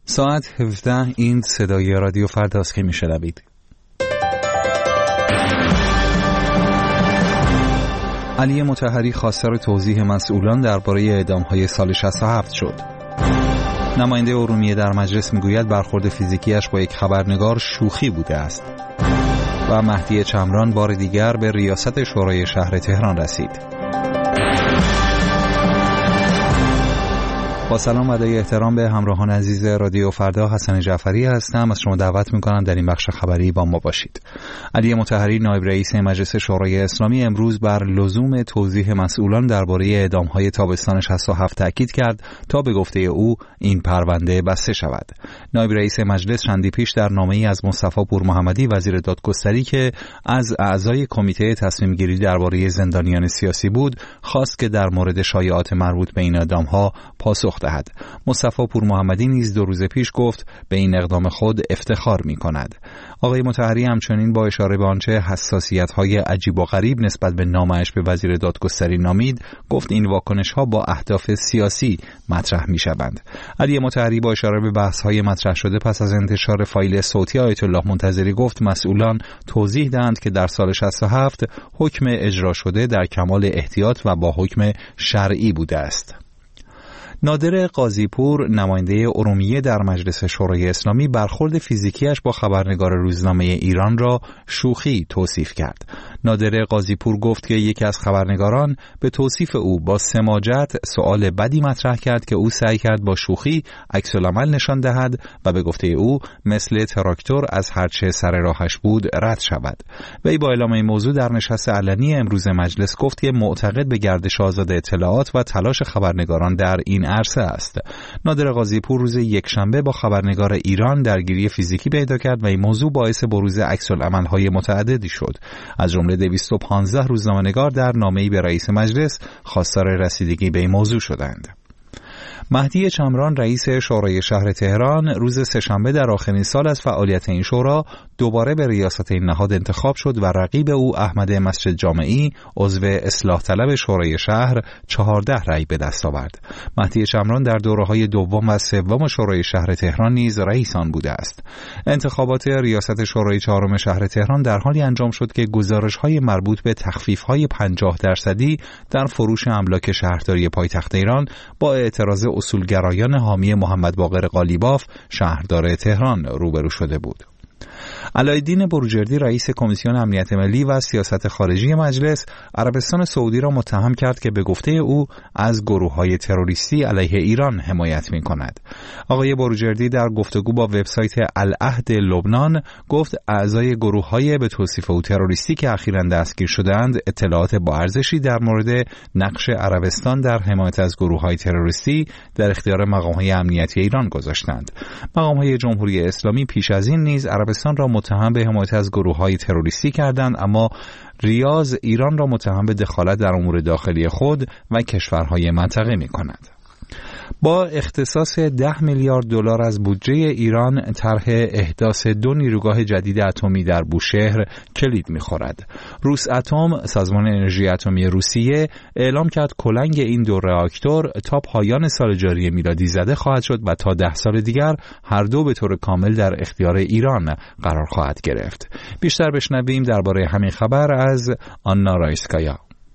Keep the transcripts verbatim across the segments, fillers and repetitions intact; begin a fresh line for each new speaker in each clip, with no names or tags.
ساعت هفده این صدای رادیو فرداست که میشنوید. علی مطهری خواستار توضیح مسئولان درباره اعدام‌های سال شصت و هفت شد. نماینده ارومیه در مجلس میگوید برخورد فیزیکیش با یک خبرنگار شوخی بوده است. و مهدی چمران بار دیگر به ریاست شورای شهر تهران رسید. با سلام و ادای احترام به همراهان عزیز رادیو فردا، حسن جعفری هستم. از شما دعوت میکنم در این بخش خبری با ما باشید. علی مطهری نایب رئیس مجلس شورای اسلامی امروز بر لزوم توضیح مسئولان درباره اعدام‌های تابستان شصت و هفت تاکید کرد تا به گفته او این پرونده بسته شود. نایب رئیس مجلس چندی پیش در نامه‌ای از مصطفی پورمحمدی وزیر دادگستری که از اعضای کمیته تصمیم گیری درباره زندانیان سیاسی بود، خواست که در مورد شایعات مربوط به این اعدام‌ها پاسخ دهد. مصطفی پورمحمدی نیز دو روز پیش گفت به این اقدام خود افتخار می کند. آقای مطهری همچنین با اشاره به آنچه حساسیت‌های عجیب و غریب نسبت به نامش به وزیر دادگستری نامید، گفت این واکنش‌ها با اهداف سیاسی مطرح می‌شوند. علی مطهری با اشاره به بحث‌های مطرح شده پس از انتشار فایل صوتی آیت الله منتظری گفت مسئولان توضیح دهند که در سال شصت و هفت حکم اجرا شده در کمال احتیاط و با حکم شرعی بوده است. نادر قاضی‌پور نماینده ارومیه در مجلس شورای اسلامی برخورد فیزیکیش با خبرنگار روزنامه ایران را شوخی توصیف کرد. نادر قاضی‌پور گفت که یکی از خبرنگاران به توصیف او با سماجت سؤال بدی مطرح کرد که او سعی کرد با شوخی عکس‌العمل نشان دهد و به گفته او مثل تراکتور از هرچه سر راهش بود رد شود. وی با اعلام این موضوع در نشست علنی امروز مجلس گفت که معتقد به گردش آزاد اطلاعات و تلاش خبرنگاران در این عرصه است. نادر قاضی‌پور روز یکشنبه با خبرنگار ایران درگیری فیزیکی پیدا کرد و این موضوع باعث بروز عکس‌العمل‌های متعددی شد. از جمله دویست و پانزده روزنامه‌نگار در نامه‌ای به رئیس مجلس خواستار رسیدگی به این موضوع شدند. مهدی چمران رئیس شورای شهر تهران روز سه‌شنبه در آخرین سال از فعالیت این شورا دوباره به ریاست این نهاد انتخاب شد و رقیب او احمد مسجد جامعی عضو اصلاح طلب شورای شهر چهارده رأی به دست آورد. مهدی چمران در دوره‌های دوم و سوم شورای شهر تهران نیز رئیس آن بوده است. انتخابات ریاست شورای چهارم شهر تهران در حالی انجام شد که گزارش‌های مربوط به تخفیف‌های پنجاه درصدی در فروش املاک شهرداری پایتخت ایران با اعتراض اصولگرایان حامی محمد باقر قالیباف شهردار تهران روبرو شده بود. علایالدین بروجردی رئیس کمیسیون امنیت ملی و سیاست خارجی مجلس عربستان سعودی را متهم کرد که به گفته او از گروه‌های تروریستی علیه ایران حمایت می‌کند. آقای بروجردی در گفتگو با وبسایت العهد لبنان گفت اعضای گروه‌های به توصیف او تروریستی که اخیراً دستگیر شده‌اند اطلاعات با ارزشی در مورد نقش عربستان در حمایت از گروه‌های تروریستی در اختیار مقام‌های امنیتی ایران گذاشتند. مقام‌های جمهوری اسلامی پیش از این نیز عربستان را متهم به حمایت از گروه‌های تروریستی کردند، اما ریاض ایران را متهم به دخالت در امور داخلی خود و کشورهای منطقه می‌کند. با اختصاص ده میلیارد دلار از بودجه ایران طرح احداث دو نیروگاه جدید اتمی در بوشهر کلید می‌خورد. روس اتم، سازمان انرژی اتمی روسیه، اعلام کرد کلنگ این دو راکتور تا پایان سال جاری میلادی زده خواهد شد و تا ده سال دیگر هر دو به طور کامل در اختیار ایران قرار خواهد گرفت. بیشتر بشنویم درباره همین خبر از آنا رایسکایا.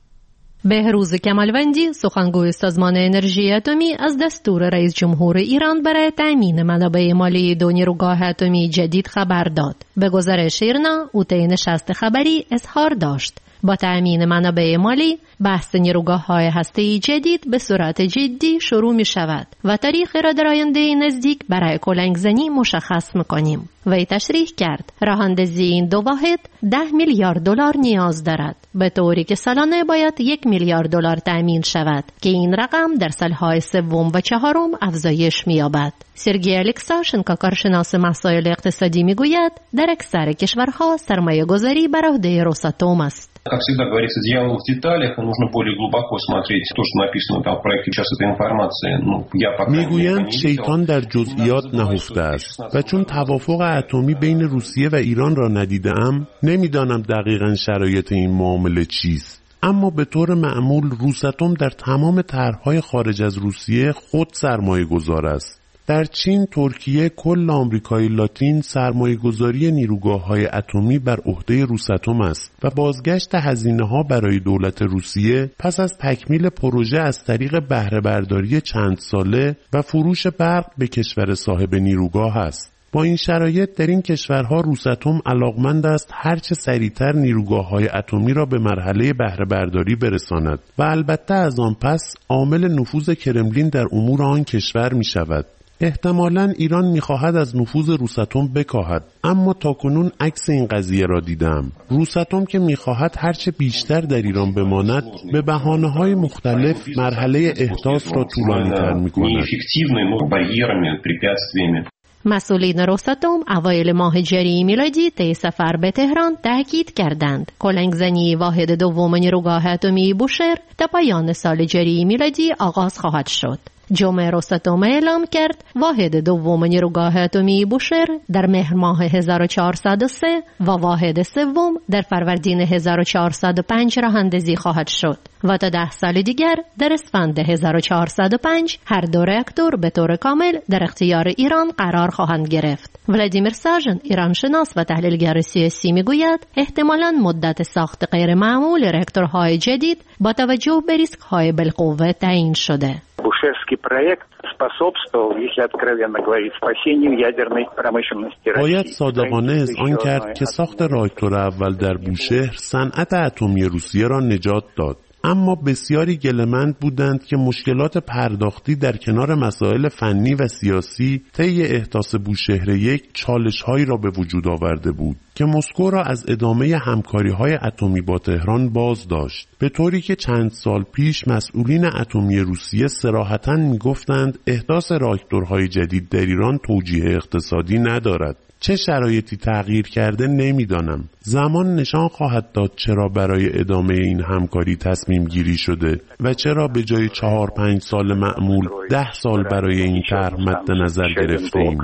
بهروز کمالوندی سخنگوی سازمان انرژی اتمی از دستور رئیس جمهور ایران برای تامین منابع مالی دو نیروگاه اتمی جدید خبر داد. به گزارش ایرنا او طی نشست خبری اظهار داشت با تامین منابع مالی بحث نیروگاه‌های هسته‌ای جدید به صورت جدی شروع می شود و تاریخ را در آینده نزدیک برای کلنگ زنی مشخص می‌کنیم. وی تشریح کرد راه‌اندازی این دو واحد ده میلیارد دلار نیاز دارد، به طوری که سالانه باید یک میلیارد دلار تأمین شود که این رقم در سالهای سوم و چهارم افزایش می‌یابد. سرگئی الکساشنکو کارشناس مسائل اقتصادی میگوید در اکثر کشورها سرمایه‌گذاری بر عهده روساتوم است.
Как всегда говорится, дьявол в деталях, и нужно более глубоко смотреть то, что написано там в проекте. Сейчас этой информации, ну, я пока не
میگویند شیطان در جزئیات نهفته است و چون توافق اتمی بین روسیه و ایران را ندیدم نمیدانم دقیقاً شرایط این معامله چیست. اما به طور معمول روساتوم در تمام طرح‌های خارج از روسیه خود سرمایه گذار است. در چین، ترکیه، کل آمریکای لاتین سرمایه‌گذاری نیروگاه‌های اتمی بر عهده روساتوم است و بازگشت هزینه‌ها برای دولت روسیه پس از تکمیل پروژه از طریق بهره برداری چند ساله و فروش برق به کشور صاحب نیروگاه است. با این شرایط در این کشورها روساتوم علاقمند است هرچه سریعتر نیروگاه‌های اتمی را به مرحله بهره برداری برساند و البته از آن پس عامل نفوذ کرملین در امور آن کشور می‌شود. احتمالاً ایران می‌خواهد از نفوذ روساتوم بکاهد، اما تاکنون عکس این قضیه را دیدم. روساتوم که می‌خواهد هرچه بیشتر در ایران بماند، به بهانه‌های مختلف مرحله احداث را طولانی‌تر می‌کند.
مسئولین روساتوم اوایل ماه جاری میلادی طی سفر به تهران تاکید کردند کلنگزنی واحد دوم نیروگاه اتمی بوشهر تا پایان سال جاری میلادی آغاز خواهد شد. جمعه روساتوم اعلام کرد واحد دوم نیروگاه اتمی بوشهر در مهر ماه هزار و چهارصد و سه و واحد سوم در فروردین هزار و چهارصد و پنج راه اندازی خواهد شد و تا ده سال دیگر در اسفند هزار و چهارصد و پنج هر دو راکتور به طور کامل در اختیار ایران قرار خواهند گرفت. ولادیمیر ساژن، ایرانشناس و تحلیلگر سیاسی میگوید احتمالاً مدت ساخت غیر معمول راکتورهای جدید با توجه به ریسک‌های بالقوه تعیین شده.
Бушерский проект способствовал, если откровенно говорить, спасению ядерной промышленности России.
باید صادقانه اذعان کرد که ساخت راکتور اول در بوشهر صنعت اتمی روسیه را نجات داد. اما بسیاری گله‌مند بودند که مشکلات پرداختی در کنار مسائل فنی و سیاسی طی احداث بوشهر یک چالش‌هایی را به وجود آورده بود که مسکو را از ادامه همکاری‌های اتمی با تهران باز داشت، به طوری که چند سال پیش مسئولین اتمی روسیه صراحتاً می‌گفتند احداث راکتورهای جدید در ایران توجیه اقتصادی ندارد. چه شرایطی تغییر کرده نمیدانم. زمان نشان خواهد داد چرا برای ادامه این همکاری تصمیم گیری شده و چرا به جای چهار پنج سال معمول ده سال برای این طرح مد نظر گرفته ایم.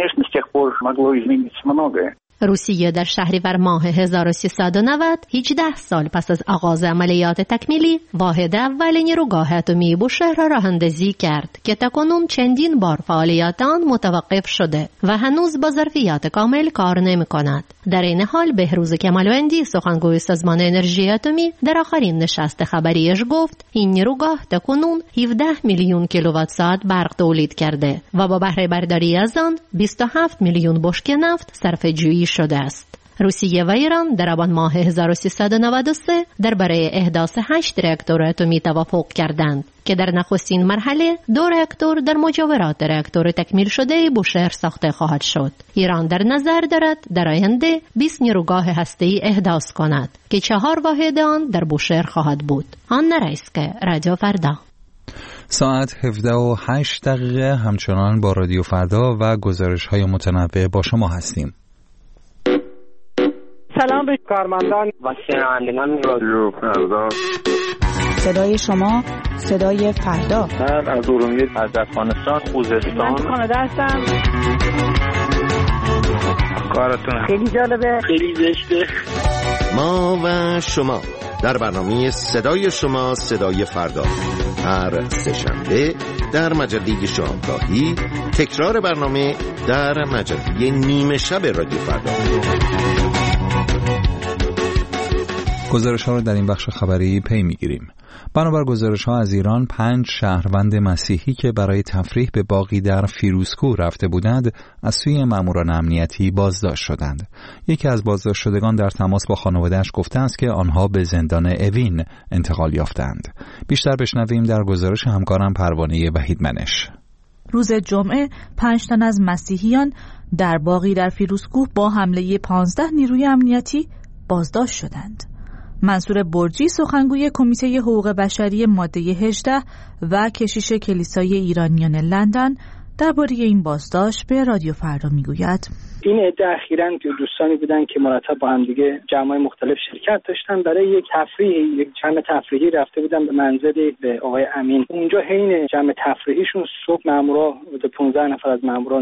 روسیه در شهریور ماه هزار و سیصد و نود، هجده سال پس از آغاز عملیات تکمیلی، واحد اول نیروگاه اتمی بوشهر را راه اندازی کرد که تاکنون چندین بار فعالیت آن متوقف شده و هنوز با ظرفیت کامل کار نمی‌کند. در این حال بهروز کمالوندی، سخنگوی سازمان انرژی اتمی، در آخرین نشست خبریش گفت این نیروگاه تاکنون هفده میلیون کیلووات ساعت برق تولید کرده و با بهره برداری از آن بیست و هفت میلیون بشکه نفت صرفه‌جویی شده است. روسیه و ایران در آبان ماه هزار و سیصد و نود و سه درباره احداث هشت راکتور اتمی توافق کردند که در نخستین مرحله دو راکتور در مجاورات راکتور تکمیل شده بوشهر ساخته خواهد شد. ایران در نظر دارد در آینده بیست نیروگاه هسته‌ای احداث کند که چهار واحد آن در بوشهر خواهد بود. آن رئیسکه، رادیو فردا.
ساعت هفده و هشت دقیقه همچنان با رادیو فردا و گزارش‌های متنوع با شما هستیم.
سلام به کارمندان و شنوندگان رادیو فردا.
صدای شما، صدای فردا.
من از ارومیه، از افغانستان، خوزستان.
من کانادا هستم.
کارتون
خیلی جالبه،
خیلی زشته.
ما و شما در برنامه صدای شما، صدای فردا، هر سه‌شنبه در مجله شامگاهی، تکرار برنامه در مجله نیمه شب رادیو فردا.
گزارش ها رو در این بخش خبری پی میگیریم. بنابر گزارش ها از ایران، پنج شهروند مسیحی که برای تفریح به باغی در فیروزکوه رفته بودند از سوی ماموران امنیتی بازداشت شدند. یکی از بازداشت شدگان در تماس با خانواده‌اش گفته است که آنها به زندان اوین انتقال یافتند. بیشتر بشنویم در گزارش همکارم پروانه وحیدمنش.
روز جمعه پنج تن از مسیحیان در باغی در فیروزکوه با حمله پانزده نیروی امنیتی بازداشت شدند. منصور برجی، سخنگوی کمیته حقوق بشری ماده هجده و کشیش کلیسای ایرانیان لندن، درباره این بازداشت به رادیو فردا میگوید:
این عده اخیراً دوستانی بودن که مرتب با هم دیگه جمع‌های مختلف شرکت داشتن، برای یک تفریح، یک جمع تفریحی رفته بودن به منزلی به آقای امین. اونجا حین جمع تفریحیشون صبح مامورا، پانزده نفر از ماموران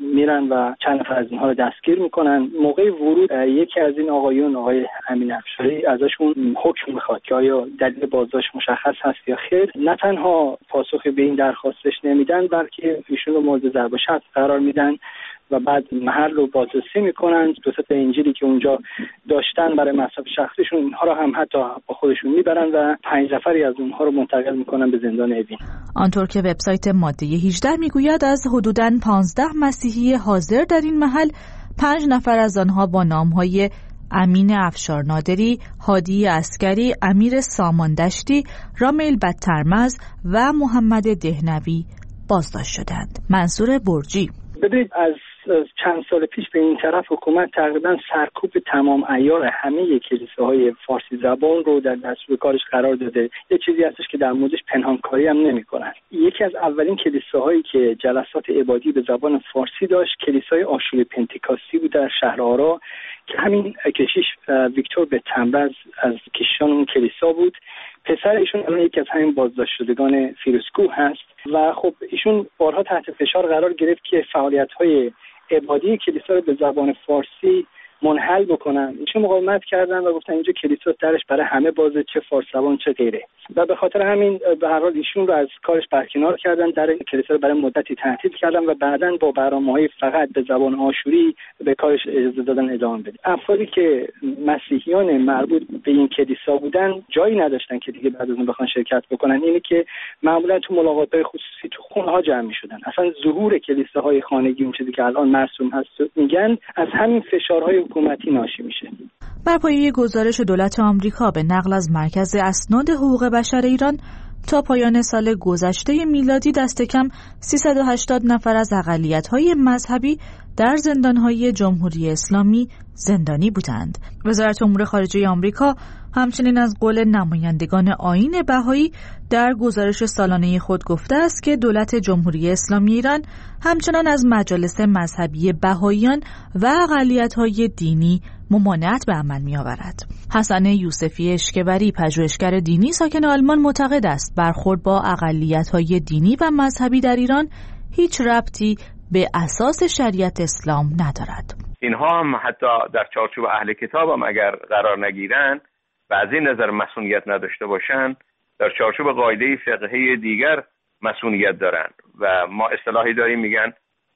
میرن و چند نفر از اینها رو دستگیر میکنن. موقع ورود یکی از این آقایون، آقای امین افشاری، ازشون حکم میخواد که آیا دلیل بازداشت مشخص هست یا خیر. نه تنها پاسخ به این درخواستش نمیدن، بلکه ایشون رو مورد ضرب و شتم قرار میدن و بعد محل رو بازرسی میکنن. دو سه تا انجیلی که اونجا داشتن برای مصرف شخصیشون، اینها رو هم حتی با خودشون میبرن و پنج نفری از اونها رو منتقل میکنن به زندان اوین.
آنطور که وبسایت ماده هجده میگوید از حدوداً پانزده مسیحی حاضر در این محل، پنج نفر از آنها با نامهای امین افشار نادری، هادی عسکری، امیر ساماندشتی، رامیل بدترمز و محمد دهنوی بازداشت شدند. منصور برجی:
ببینید، از چند سال پیش به این طرف حکومت تقریبا سرکوب تمام عیار همه کلیساهای فارسی زبان رو در دستور کارش قرار داده. یه چیزی هستش که در موردش پنهانکاری هم نمی‌کنن. یکی از اولین کلیساهایی که جلسات عبادی به زبان فارسی داشت، کلیسای آشوری پنتیکاستی بود در شهر آرا که همین کشیش ویکتور به تنبرز از کشیشان اون کلیسا بود. پسر ایشون الان یکی از همین بازداشت شدگان فیروزکوه هست و خب ایشون بارها تحت فشار قرار گرفت که فعالیت‌های عبادی کلیسا رو به زبان فارسی منحل بکنن. ایشون مقاومت کردن و گفتن اینجا کلیسا درش برای همه بازه، چه فارس زبان چه غیره، و به خاطر همین به هر حال ایشون رو از کارش برکنار کردن، در کلیسا رو برای مدتی تعطیل کردن و بعداً با برنامه‌های فقط به زبان آشوری به کارش اجازه دادن ادامه بده. افرادی که مسیحیان مربوط به این کلیسا بودن جایی نداشتن که دیگه بعد از اون بخوان شرکت بکنن. اینه که معمولا تو ملاقات‌های خصوصی تو خونه‌ها جمع می‌شدن. اصلا ظهور کلیساهای خانگی، اون چیزی که الان مرسوم هست، میگن از همین فشارهای حکومتی ناشی میشه.
بر پایه گزارش دولت آمریکا به نقل از مرکز اسناد حقوق بشر ایران، تا پایان سال گذشته میلادی دست کم سیصد و هشتاد نفر از اقلیت‌های مذهبی در زندان‌های جمهوری اسلامی زندانی بودند. وزارت امور خارجه آمریکا همچنین از قول نمایندگان آیین بهایی در گزارش سالانه خود گفته است که دولت جمهوری اسلامی ایران همچنان از مجالس مذهبی بهاییان و اقلیت‌های دینی ممانعت به عمل می‌آورد. حسن یوسفی اشکبری، پژوهشگر دینی ساکن آلمان، معتقد است برخورد با اقلیت‌های دینی و مذهبی در ایران هیچ ربطی به اساس شریعت اسلام ندارد.
اینها هم حتی در چارچوب اهل کتاب هم اگر قرار نگیرن و از این نظر مسئولیت نداشته باشن، در چارچوب قاعده فقهی دیگر مسئولیت دارن و ما اصطلاحی داریم میگن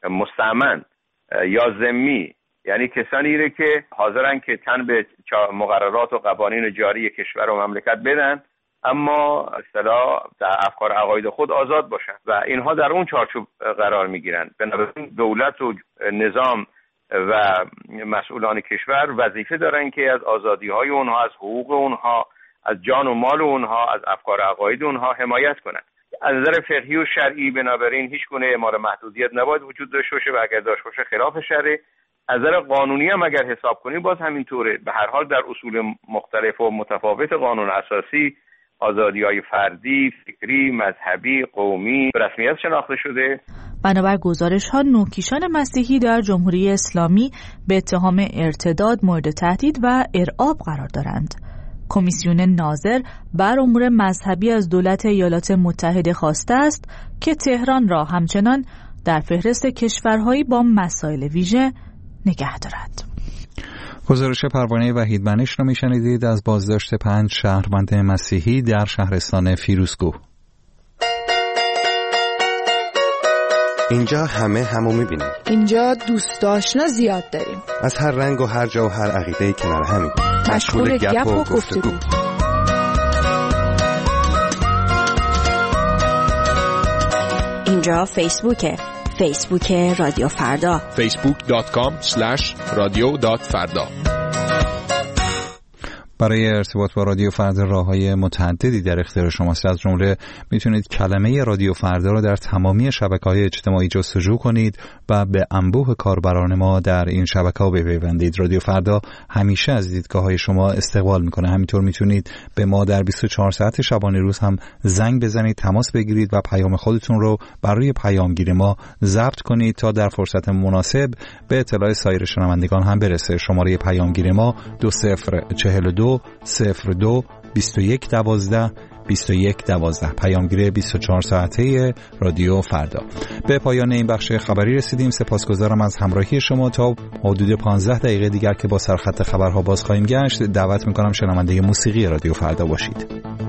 مستأمن یا ذمی، یعنی کسانی رو که حاضرن که تن به مقررات و قوانین جاری کشور و مملکت بدن، اما اصطلاح در افکار عقاید خود آزاد باشن و اینها در اون چارچوب قرار میگیرن. بنابراین دولت و نظام و مسئولان کشور وظیفه دارن که از آزادی‌های اونها، از حقوق اونها، از جان و مال اونها، از افکار عقاید اونها حمایت کنن. از نظر فقهی و شرعی بنابراین هیچ گونه اعمال محدودیت نباید وجود داشته باشه و اگر داشته باشه خلاف شرع. از نظر قانونی هم اگر حساب کنیم باز همینطوره. به هر حال در اصول مختلف و متفاوت قانون اساسی آزادی‌های فردی، فکری، مذهبی، قومی به رسمیت شناخته شده.
بنابر گزارش‌ها نوکیشان مسیحی در جمهوری اسلامی به اتهام ارتداد مورد تهدید و ارعاب قرار دارند. کمیسیون ناظر بر امور مذهبی از دولت ایالات متحده خواسته است که تهران را همچنان در فهرست کشورهایی با مسائل ویژه نگه دارد.
گزارش پروانه وحید منش را میشنیدید از بازداشت پنج شهروند مسیحی در شهرستان فیروزکوه.
اینجا همه همو میبینیم.
اینجا دوست آشنا زیاد داریم.
از هر رنگ و هر جا و هر عقیده‌ای کنار همیم.
مشغول گپ و گفتگو. اینجا فیسبوکه. فیسبوک رادیو فردا.
فیسبوک دات کام اسلش رادیو دات فردا.
برای ارتباط با رادیو فردا راه‌های متعددی در اختیار شماست. از جمله میتونید کلمه رادیو فردا را در تمامی شبکه‌های اجتماعی جستجو کنید و به انبوه کاربران ما در این شبکه‌ها بپیوندید. رادیو فردا همیشه از دیدگاه‌های شما استقبال میکنه. همینطور میتونید به ما در بیست و چهار ساعت شبانه روز هم زنگ بزنید، تماس بگیرید و پیام خودتون رو برای پیامگیر ما ضبط کنید تا در فرصت مناسب به اطلاع سایر شنوندگان هم برسه. شماره پیامگیر ما دو صفر چهل و دو صفر دو بیست و یک دوازده بیست و یک دوازده. پیامگیر بیست و چهار ساعته رادیو فردا. به پایان این بخش خبری رسیدیم. سپاسگزارم از همراهی شما. تا حدود پانزده دقیقه دیگر که با سرخط خبرها باز خواهیم گشت، دعوت میکنم شنونده موسیقی رادیو فردا باشید.